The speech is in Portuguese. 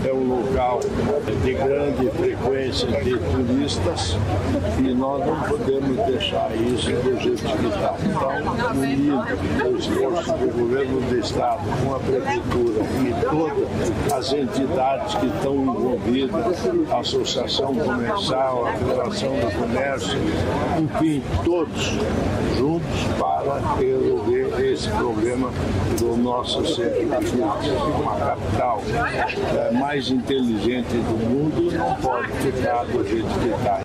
é um local de grande frequência de turistas e nós não podemos deixar isso do jeito que está. Então, unido o esforço do governo do Estado com a Prefeitura e todas as entidades que estão envolvidas, a Associação Comercial, a Federação do Comércio, enfim, todos juntos para resolver esse problema do nosso centro de turismo. Uma capital mais inteligente do mundo não pode ficar do jeito que está.